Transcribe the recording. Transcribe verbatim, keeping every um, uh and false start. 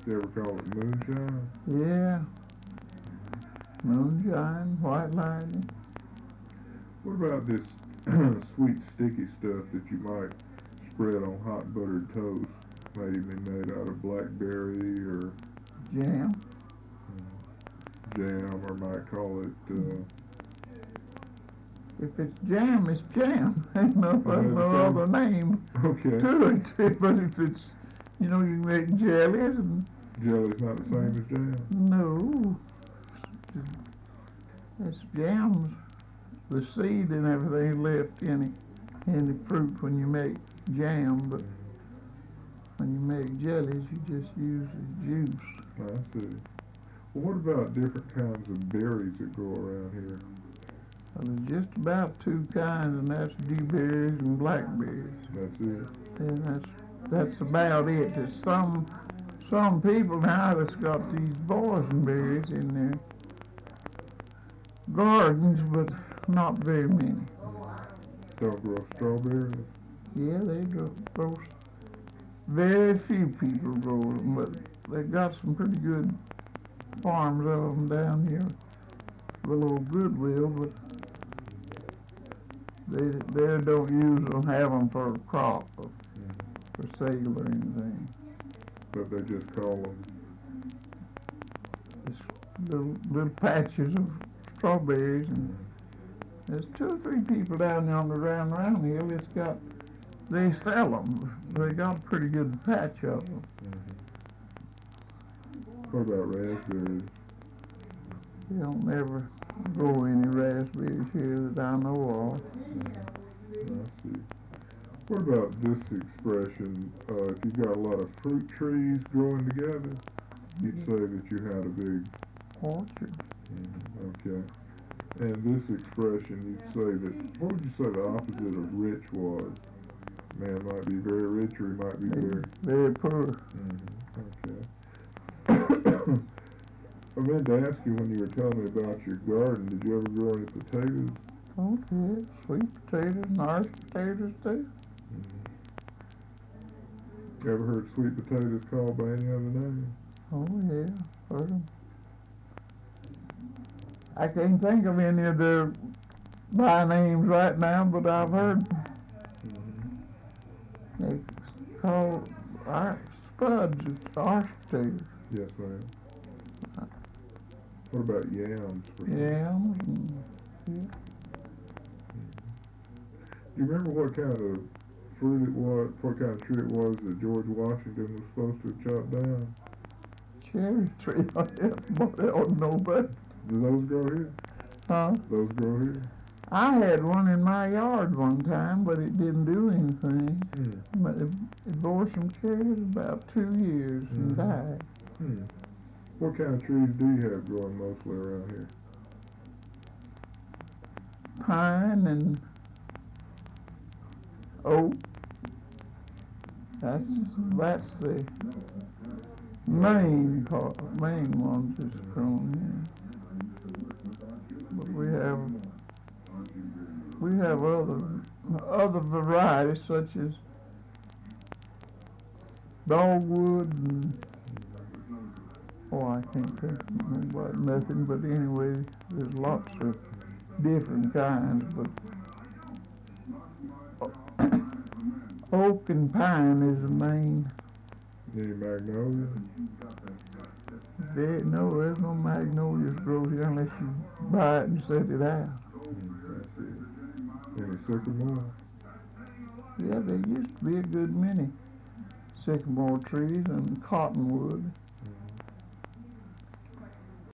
You ever call it moonshine? Yeah. Moonshine, white lightning. What about this sweet sticky stuff that you might spread on hot buttered toast? Maybe made out of blackberry or Jam. uh, jam, or might call it. Uh, If it's jam, it's jam. Ain't no, Is no that the other name okay. to it. But if it's, you know, you make jellies and Jelly's not the same as jam. no, it's jams. The seed and everything left in it, in the fruit when you make jam, but when you make jellies, you just use the juice. I see. Well, what about different kinds of berries that grow around here? Well, there's just about two kinds, and that's dewberries and blackberries. That's it. And that's that's about it. There's some some people now that's got these boysenberries in their gardens, but not very many. Don't grow strawberries. Yeah, they grow. grow very few people grow them, but they got some pretty good farms of them down here. A little Goodwill, but they they don't usually have them for a crop or Mm-hmm. for sale or anything. But they just call them. Just little little patches of strawberries, and there's two or three people down there on the Round Round Hill that's got, they sell them. They got a pretty good patch of them. Mm-hmm. What about raspberries? You don't ever grow any raspberries here that I know of. Mm-hmm. I see. What about this expression? Uh, if you got a lot of fruit trees growing together, you'd say that you had a big Orchard. Mm-hmm. Okay. And this expression, you'd say that, what would you say the opposite of rich was? Man might be very rich, or he might be very... Very poor. Mm-hmm. Okay. I meant to ask you when you were telling me about your garden, did you ever grow any potatoes? Okay, sweet potatoes and Irish potatoes too. Mm-hmm. You ever heard sweet potatoes called by any other name? Oh yeah, heard them. I can't think of any of their by names right now, but I've heard Mm-hmm. they call our spuds Irish potatoes. Yes, ma'am. What about yams? For Yams and yeah. Do you remember what kind of fruit it was, what kind of tree it was that George Washington was supposed to have chopped down? Cherry tree. I don't know, but Do those grow here? huh? Those grow here? I had one in my yard one time, but it didn't do anything. Hmm. But it, it bore some cherries about two years and Mhm. died. Hmm. What kind of trees do you have growing mostly around here? Pine and oak. That's that's the main part, main ones that's grown here. But we have we have other other varieties such as dogwood and oh I can't think about nothing, but anyway there's lots of different kinds, but oak and pine is the main. Any magnolia? There, no, there's no magnolias grow here unless you buy it and set it out. Hmm. I see. Any sycamore? Yeah, there used to be a good many sycamore trees and cottonwood.